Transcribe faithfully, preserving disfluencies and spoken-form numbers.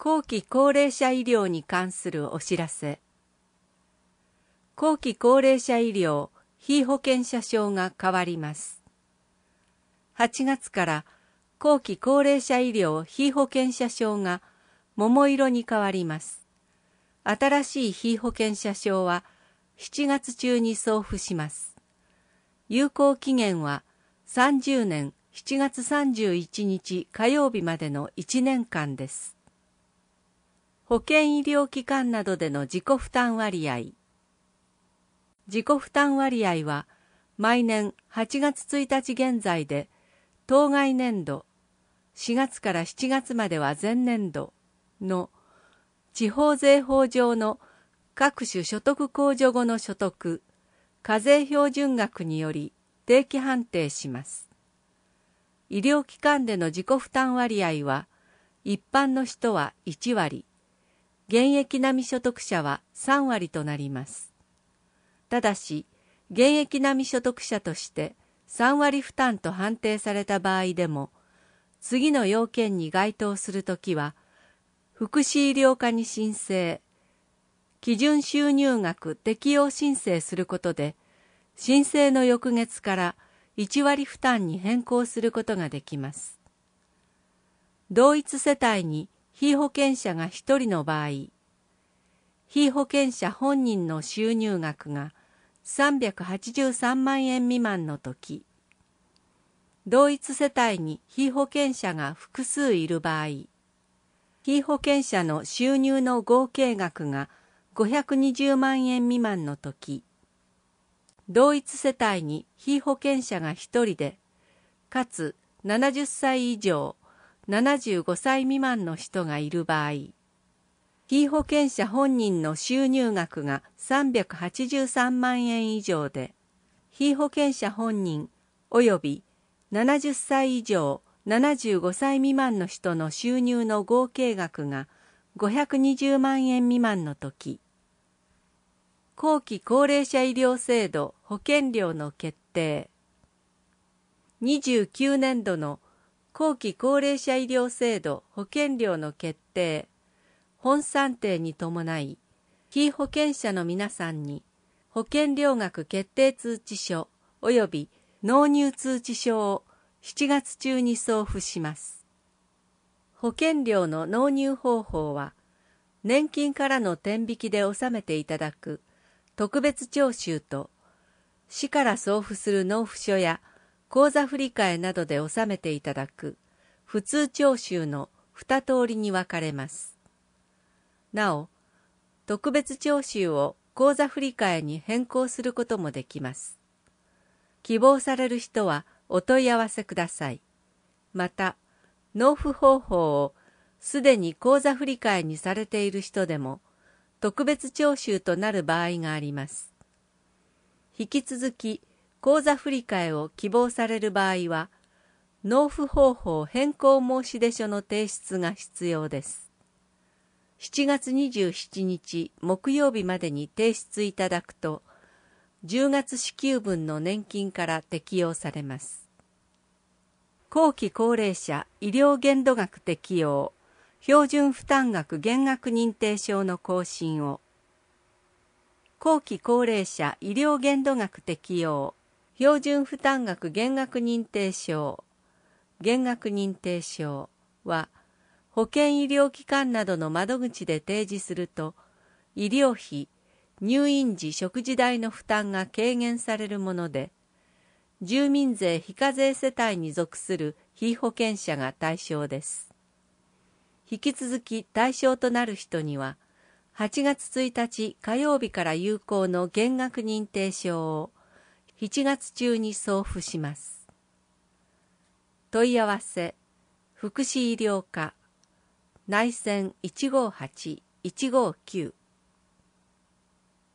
後期高齢者医療に関するお知らせ。後期高齢者医療被保険者証が変わります。はちがつから後期高齢者医療被保険者証が桃色に変わります。新しい被保険者証はしちがつ中に送付します。有効期限はさんじゅうねんしちがつさんじゅういちにち火曜日までのいちねんかんです。保険医療機関などでの自己負担割合。自己負担割合は毎年はちがつついたち現在で当該年度、しがつからしちがつまでは前年度の地方税法上の各種所得控除後の所得、課税標準額により定期判定します。医療機関での自己負担割合は一般の人はいちわり、現役並み所得者はさんわりとなります。ただし、現役並み所得者としてさんわり負担と判定された場合でも、次の要件に該当するときは、福祉医療課に申請、基準収入額適用申請することで、申請の翌月からいちわり負担に変更することができます。同一世帯に被保険者がひとりの場合、被保険者本人の収入額がさんびゃくはちじゅうさんまんえん未満のとき、同一世帯に被保険者が複数いる場合、被保険者の収入の合計額がごひゃくにじゅうまんえん未満のとき、同一世帯に被保険者がひとりで、かつななじゅっさい以上、ななじゅうごさい未満の人がいる場合、被保険者本人の収入額がさんびゃくはちじゅうさんまんえん以上で、被保険者本人及びななじゅっさい以上ななじゅうごさい未満の人の収入の合計額がごひゃくにじゅうまんえん未満のとき、後期高齢者医療制度保険料の決定。にじゅうきゅうねんどの後期高齢者医療制度保険料の決定、本算定に伴い、被保険者の皆さんに保険料額決定通知書及び納入通知書をしちがつ中に送付します。保険料の納入方法は、年金からの天引きで納めていただく特別徴収と、市から送付する納付書や口座振替などで納めていただく普通徴収の二通りに分かれます。なお、特別徴収を口座振替に変更することもできます。希望される人はお問い合わせください。また、納付方法をすでに口座振替にされている人でも、特別徴収となる場合があります。引き続き、口座振替を希望される場合は、納付方法変更申出書の提出が必要です。しちがつにじゅうしちにち木曜日までに提出いただくと、じゅうがつ支給分の年金から適用されます。後期高齢者医療限度額適用、標準負担額減額認定証の更新を。後期高齢者医療限度額適用、標準負担額減額認定証、減額認定証は、保険医療機関などの窓口で提示すると、医療費、入院時食事代の負担が軽減されるもので、住民税非課税世帯に属する被保険者が対象です。引き続き対象となる人には、はちがつついたち火曜日から有効の減額認定証をしちがつ中に送付します。問い合わせ、福祉医療課、内線いちごはち いちごきゅう